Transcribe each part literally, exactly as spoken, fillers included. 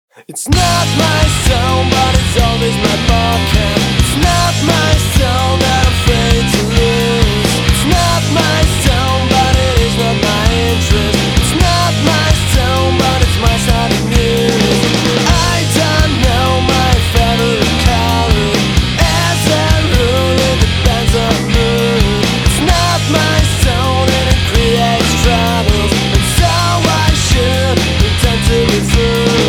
It's not my soul, but it's always my pocket. It's not my soul that I'm afraid to lose. It's not my soul, but it is not my interest. It's not my soul, but it's my side of news. I don't know my favorite color. As a rule, it depends on mood. It's not my soul and it creates troubles, and so I should pretend to be through.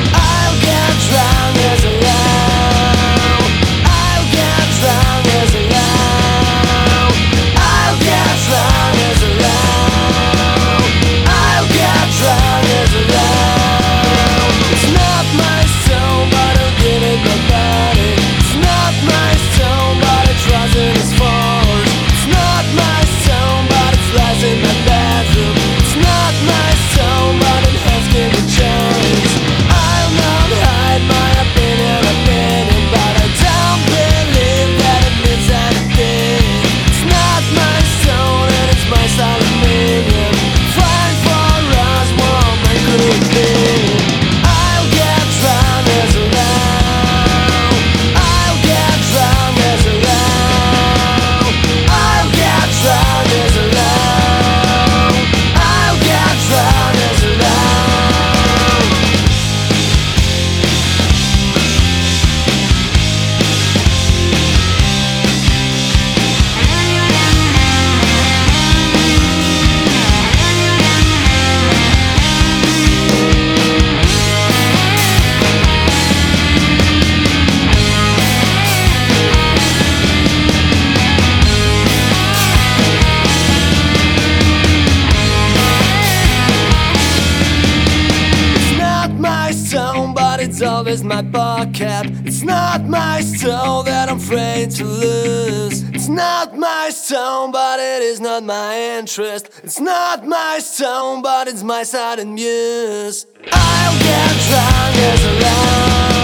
It's always my pocket. It's not my soul that I'm afraid to lose. It's not my soul, but it is not my interest. It's not my soul, but it's my side and muse. I'll get drunk as a lie.